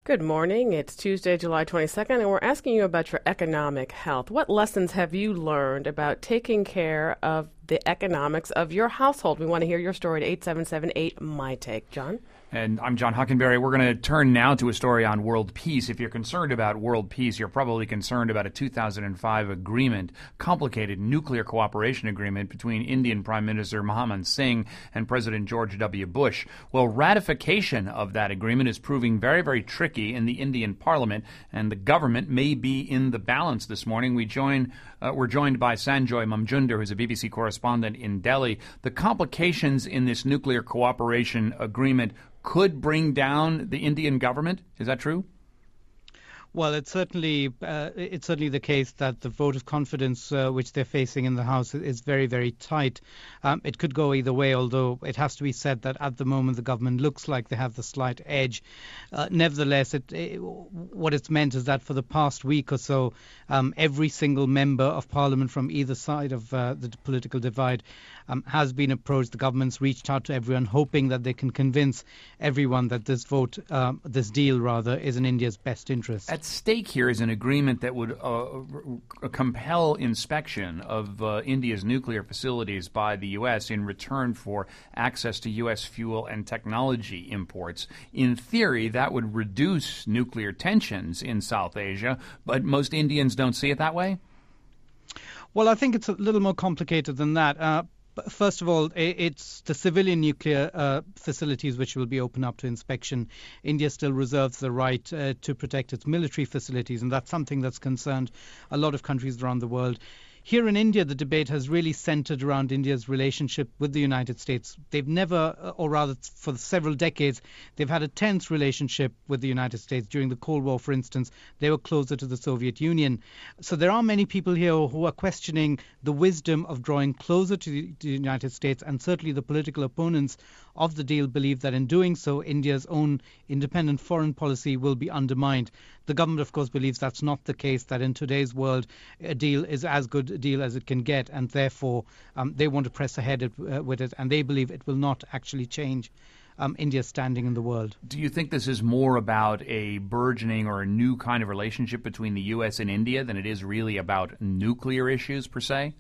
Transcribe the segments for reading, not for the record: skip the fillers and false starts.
Good morning. It's Tuesday, July 22nd, and we're asking you about your economic health. What lessons have you learned about taking care of the economics of your household? We want to hear your story at 877-8-MY-TAKE. John? And I'm John Hockenberry. We're going to turn now to a story on world peace. If you're concerned about world peace, you're probably concerned about a 2005 agreement, complicated nuclear cooperation agreement between Indian Prime Minister Manmohan Singh and President George W. Bush. Well, ratification of that agreement is proving very, very tricky in the Indian parliament, and the government may be in the balance this morning. We're joined by Sanjoy Mamjunder, who's a BBC correspondent in Delhi. The complications in this nuclear cooperation agreement could bring down the Indian government. Is that true? Well, it's certainly the case that the vote of confidence which they're facing in the House is very, very tight. It could go either way, although it has to be said that at the moment the government looks like they have the slight edge. Nevertheless, what it's meant is that for the past week or so, every single member of Parliament from either side of the political divide has been approached. The government's reached out to everyone, hoping that they can convince everyone that this deal is in India's best interest. At stake here is an agreement that would compel inspection of India's nuclear facilities by the U.S. in return for access to U.S. fuel and technology imports. In theory, that would reduce nuclear tensions in South Asia, but most Indians don't see it that way? Well, I think it's a little more complicated than that. First of all, it's the civilian nuclear facilities which will be open up to inspection. India still reserves the right to protect its military facilities, and that's something that's concerned a lot of countries around the world. Here in India, the debate has really centered around India's relationship with the United States. They've never, or rather for several decades, they've had a tense relationship with the United States. During the Cold War, for instance, they were closer to the Soviet Union. So there are many people here who are questioning the wisdom of drawing closer to the United States, and certainly the political opponents of the deal believe that in doing so, India's own independent foreign policy will be undermined. The government, of course, believes that's not the case, that in today's world, a deal is as good a deal as it can get, and therefore they want to press ahead with it, and they believe it will not actually change India's standing in the world. Do you think this is more about a burgeoning or a new kind of relationship between the U.S. and India than it is really about nuclear issues per se?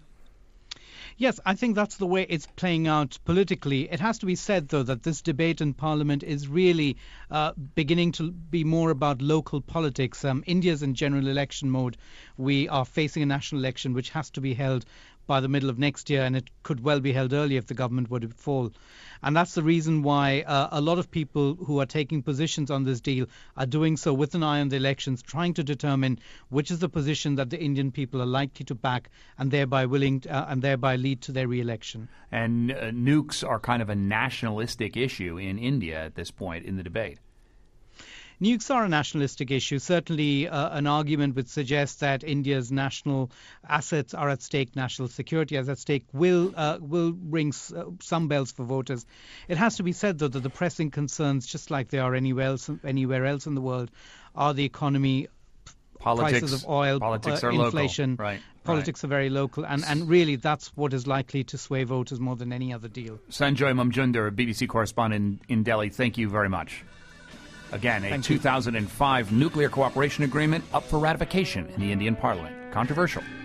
Yes, I think that's the way it's playing out politically. It has to be said, though, that this debate in Parliament is really beginning to be more about local politics. India's in general election mode. We are facing a national election which has to be held by the middle of next year, and it could well be held early if the government were to fall. And that's the reason why a lot of people who are taking positions on this deal are doing so with an eye on the elections, trying to determine which is the position that the Indian people are likely to back, and thereby lead to their re-election. And nukes are kind of a nationalistic issue in India at this point in the debate. Nukes are a nationalistic issue. Certainly an argument would suggest that India's national assets are at stake, national security is at stake, will ring some bells for voters. It has to be said, though, that the pressing concerns, just like they are anywhere else in the world, are the economy, prices of oil, inflation. Local. Right. Politics are very local, and really that's what is likely to sway voters more than any other deal. Sanjoy Mamjunder, a BBC correspondent in Delhi, thank you very much. Again, a 2005 nuclear cooperation agreement up for ratification in the Indian Parliament. Controversial.